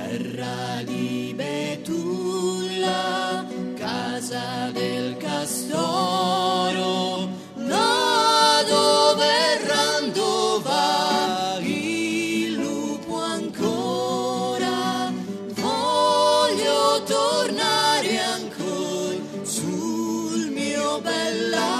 terra di Betulla, casa del castoro, là dove errando va il lupo ancora. Voglio tornare ancora sul mio bel